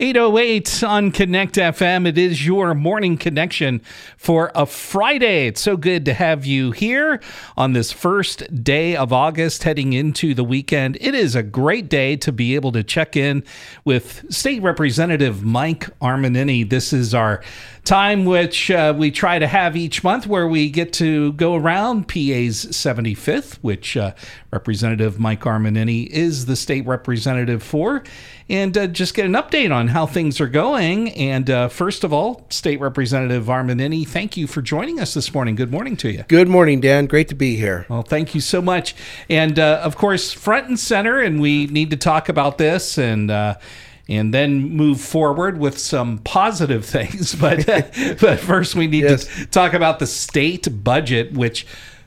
8:08 on Connect FM. It is your morning connection for a Friday. It's so good to have you here on this first day of August heading into the weekend. It is a great day to be able to check in with State Representative Mike Armenini. This is our time which we try to have each month where we get to go around PA's 75th, which Representative Mike Armenini is the state representative for, and just get an update on how things are going. And first of all, State Representative Armenini, thank you for joining us this morning. Good morning to you. Good morning, Dan. Great to be here. Well, thank you so much. And of course, front and center, and we need to talk about this and then move forward with some positive things. But first, we need to talk about the state budget, which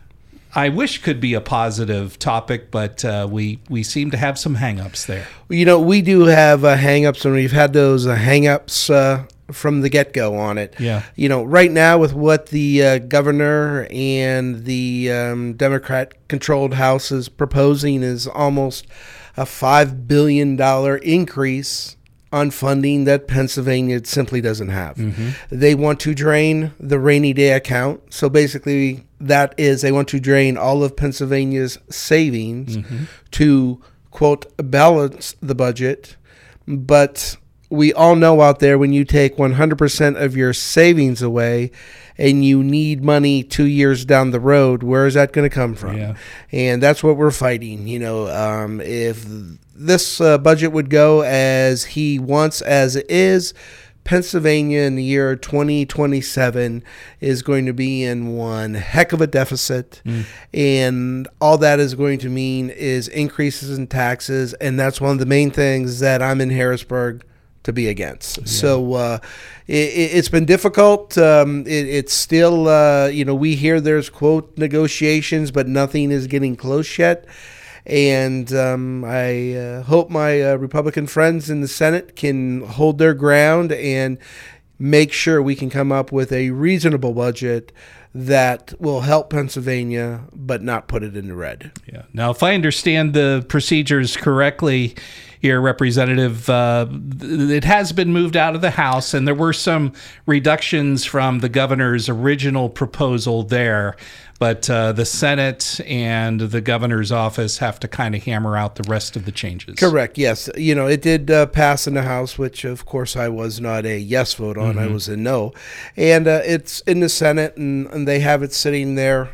I wish could be a positive topic, but we seem to have some hang-ups there. You know, we do have hang-ups, and we've had those hang-ups from the get-go on it. Yeah. You know, right now with what the governor and the Democrat-controlled House is proposing is almost a $5 billion increase on funding that Pennsylvania simply doesn't have. Mm-hmm. They want to drain the rainy day account. So basically that is they want to drain all of Pennsylvania's savings to, quote, balance the budget. But we all know out there when you take 100% of your savings away and you need money 2 years down the road, where is that going to come from? Yeah. And that's what we're fighting. You know, if this budget would go as he wants, as it is, Pennsylvania in the year 2027 is going to be in one heck of a deficit. And all that is going to mean is increases in taxes. And that's one of the main things that I'm in Harrisburg to be against. Yeah. So it's been difficult. It's still, you know, we hear there's, quote, negotiations, but nothing is getting close yet. And I hope my Republican friends in the Senate can hold their ground and make sure we can come up with a reasonable budget that will help Pennsylvania, but not put it in the red. Yeah. Now, if I understand the procedures correctly here, Representative, it has been moved out of the House, and there were some reductions from the governor's original proposal there. But the Senate and the governor's office have to kind of hammer out the rest of the changes. Correct, yes. You know, it did pass in the House, which, of course, I was not a yes vote on. I was a no. And it's in the Senate, and they have it sitting there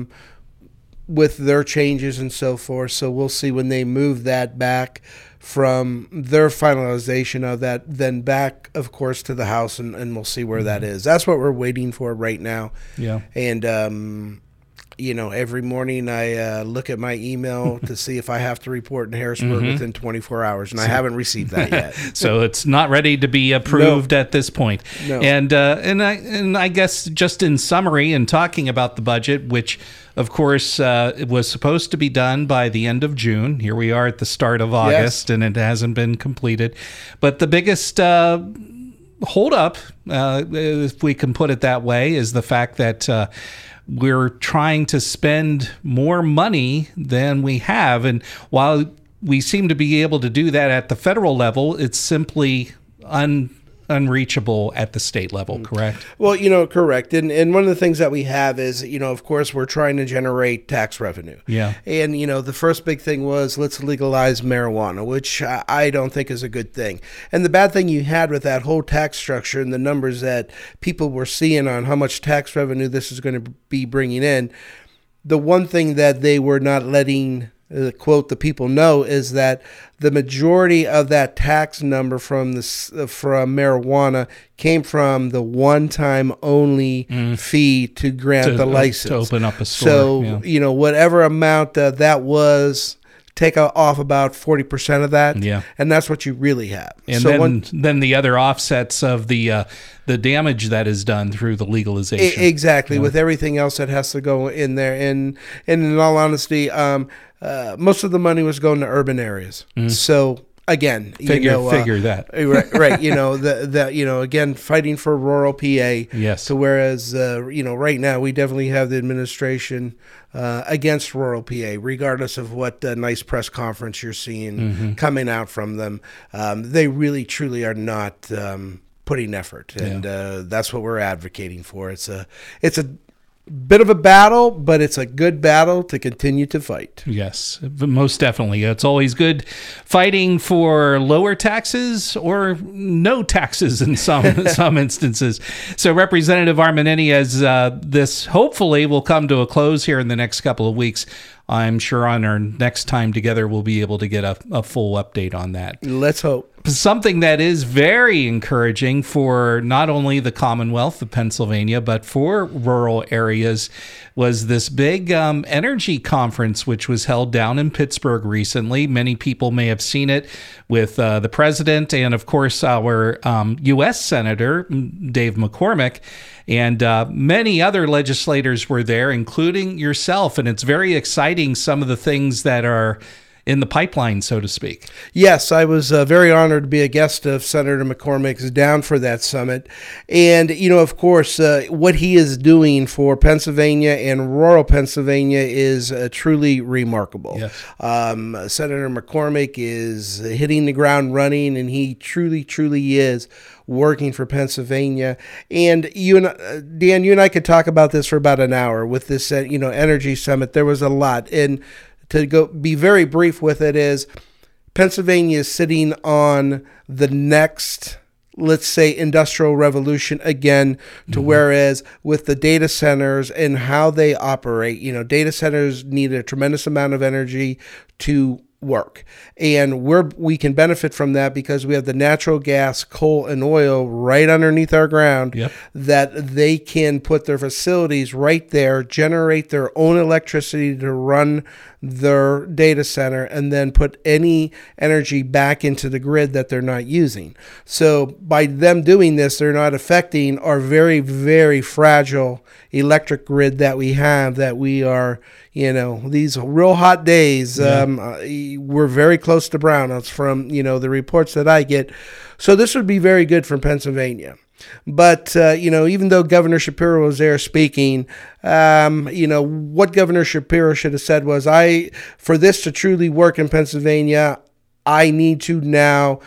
with their changes and so forth. So we'll see when they move that back from their finalization of that, then back, of course, to the House, and we'll see where that is. That's what we're waiting for right now. Yeah. And you know, every morning I look at my email to see if I have to report in Harrisburg within 24 hours, and I haven't received that yet. So it's not ready to be approved at this point. No. And I guess just in summary and talking about the budget, which of course it was supposed to be done by the end of June. Here we are at the start of August, and it hasn't been completed. But the biggest hold up, if we can put it that way, is the fact that we're trying to spend more money than we have. And while we seem to be able to do that at the federal level, it's simply unreachable at the state level, correct? Well, you know, correct. And one of the things that we have is, you know, of course, we're trying to generate tax revenue. Yeah. And, you know, the first big thing was let's legalize marijuana, which I don't think is a good thing. And the bad thing you had with that whole tax structure and the numbers that people were seeing on how much tax revenue this is going to be bringing in, the one thing that they were not letting quote the people know is that the majority of that tax number from marijuana came from the one-time only fee to grant the license to open up a store. So you know, whatever amount that was, take off about 40% of that, and that's what you really have. And so then the other offsets of the damage that is done through the legalization. Exactly, with everything else that has to go in there. And in all honesty, most of the money was going to urban areas. So again, figure that. right. Again, fighting for rural PA. Yes. So whereas, right now we definitely have the administration against rural PA, regardless of what nice press conference you're seeing coming out from them. They really, truly are not putting effort, and that's what we're advocating for. It's a bit of a battle, but it's a good battle to continue to fight. Yes, most definitely. It's always good fighting for lower taxes or no taxes in some instances. So Representative Armenini, as this hopefully will come to a close here in the next couple of weeks, I'm sure on our next time together, we'll be able to get a full update on that. Let's hope. Something that is very encouraging for not only the Commonwealth of Pennsylvania, but for rural areas was this big energy conference, which was held down in Pittsburgh recently. Many people may have seen it with the president and, of course, our U.S. Senator, Dave McCormick. And many other legislators were there, including yourself. And it's very exciting, some of the things that are in the pipeline, so to speak. Yes, I was very honored to be a guest of Senator McCormick's down for that summit. And, of course, what he is doing for Pennsylvania and rural Pennsylvania is truly remarkable. Yes. Senator McCormick is hitting the ground running, and he truly, truly is working for Pennsylvania. And Dan, you and I could talk about this for about an hour with this, energy summit. There was a lot. And to be very brief with it is Pennsylvania is sitting on the next, let's say, industrial revolution again, to whereas with the data centers and how they operate, data centers need a tremendous amount of energy to work. And we can benefit from that because we have the natural gas, coal, and oil right underneath our ground that they can put their facilities right there, generate their own electricity to run their data center, and then put any energy back into the grid that they're not using. So by them doing this, they're not affecting our very, very fragile electric grid that we have, that we are, these real hot days, we're very close to brownouts from, the reports that I get. So this would be very good for Pennsylvania. But, even though Governor Shapiro was there speaking, what Governor Shapiro should have said was, for this to truly work in Pennsylvania, I need to now,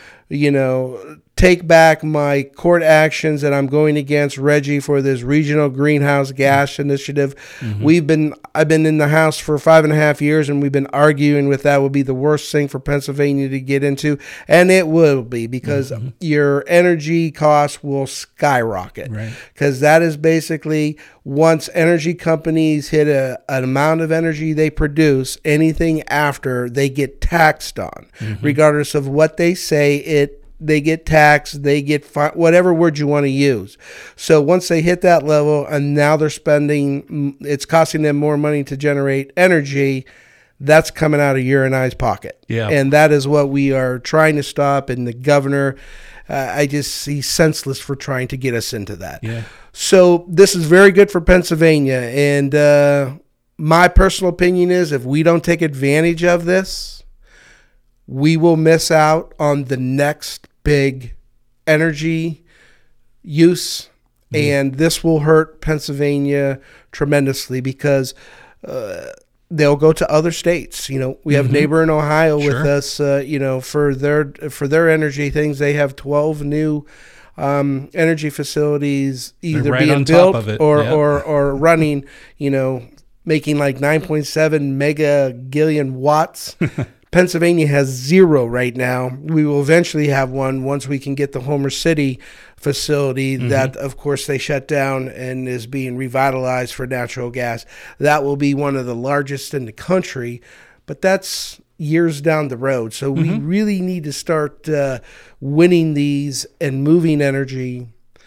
take back my court actions that I'm going against Reggie for this regional greenhouse gas initiative. I've been in the House for 5.5 years, and we've been arguing with that would be the worst thing for Pennsylvania to get into, and it will be because your energy costs will skyrocket. Because that is basically once energy companies hit an amount of energy they produce, anything after they get taxed on, regardless of what they say. They get taxed, they get whatever word you want to use. So once they hit that level and now they're spending, it's costing them more money to generate energy, that's coming out of your and I's pocket. Yeah. And that is what we are trying to stop. And the governor, I just see senseless for trying to get us into that. Yeah. So this is very good for Pennsylvania. And my personal opinion is if we don't take advantage of this, we will miss out on the next big energy use, and this will hurt Pennsylvania tremendously because they'll go to other states. We have neighbor in Ohio with us. For their energy things, they have 12 new energy facilities either being built or running. Making like 9.7 megagillion watts. Pennsylvania has 0 right now. We will eventually have one once we can get the Homer City facility that, of course, they shut down and is being revitalized for natural gas. That will be one of the largest in the country, but that's years down the road. So we really need to start winning these and moving energy,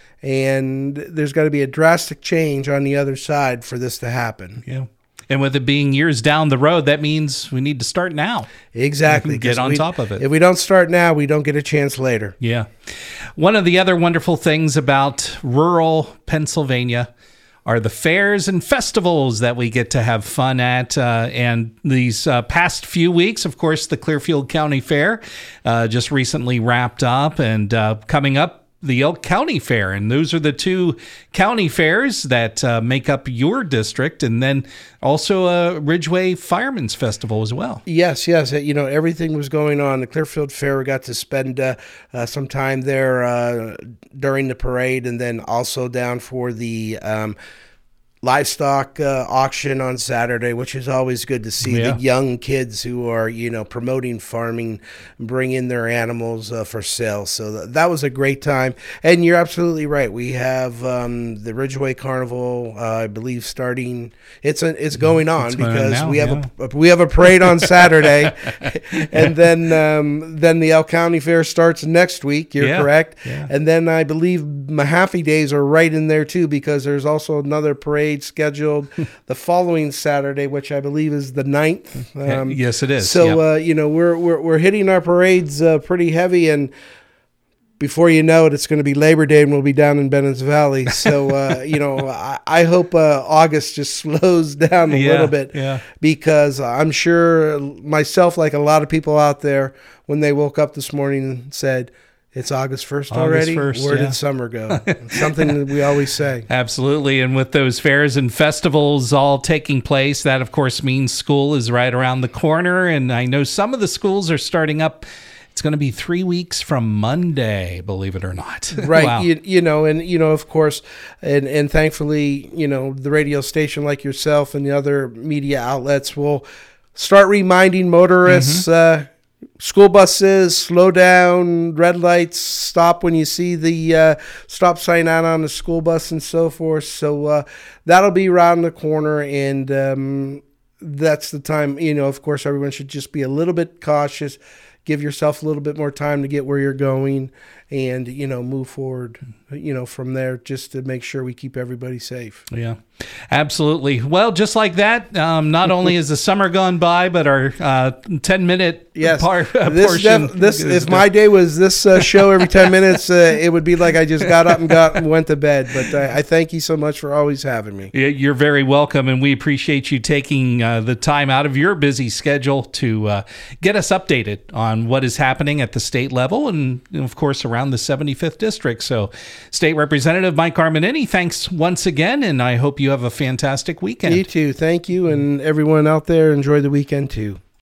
and there's got to be a drastic change on the other side for this to happen. Yeah. And with it being years down the road, that means we need to start now. Exactly. Get on top of it. If we don't start now, we don't get a chance later. Yeah. One of the other wonderful things about rural Pennsylvania are the fairs and festivals that we get to have fun at. And these past few weeks, of course, the Clearfield County Fair just recently wrapped up, and coming up, the Elk County Fair. And those are the two county fairs that make up your district, and then also a Ridgeway Firemen's Festival as well. Yes. Everything was going on. The Clearfield Fair, we got to spend some time there during the parade, and then also down for the livestock auction on Saturday, which is always good to see. The young kids who are, promoting farming, bring in their animals for sale. So that was a great time. And you're absolutely right. We have the Ridgeway Carnival, I believe, starting. It's going on because now, we have a parade on Saturday, and then the Elk County Fair starts next week. You're correct. Yeah. And then I believe Mahaffey Days are right in there too, because there's also another parade scheduled the following Saturday, which I believe is the 9th. Yes, it is. So we're hitting our parades pretty heavy, and before you know it, it's going to be Labor Day, and we'll be down in Bennetts Valley. So I hope August just slows down a little bit, because I'm sure myself, like a lot of people out there, when they woke up this morning, said, it's August 1st already? Where did summer go? It's something that we always say. Absolutely. And with those fairs and festivals all taking place, that, of course, means school is right around the corner. And I know some of the schools are starting up. It's going to be 3 weeks from Monday, believe it or not. Right. Wow. Of course, and thankfully, the radio station like yourself and the other media outlets will start reminding motorists, school buses, slow down, red lights, stop when you see the stop sign out on the school bus and so forth. So that'll be around the corner, and that's the time, of course, everyone should just be a little bit cautious, give yourself a little bit more time to get where you're going, and, move forward, from there, just to make sure we keep everybody safe. Yeah, absolutely. Well, just like that, not only is the summer gone by, but our 10-minute portion. If my day was this show every 10 minutes, it would be like I just got up and went to bed. But I thank you so much for always having me. You're very welcome, and we appreciate you taking the time out of your busy schedule to get us updated on what is happening at the state level and, of course, around the 75th District. So, State Representative Mike Armanini, thanks once again, and I hope you have a fantastic weekend. You too. Thank you, and everyone out there, enjoy the weekend too.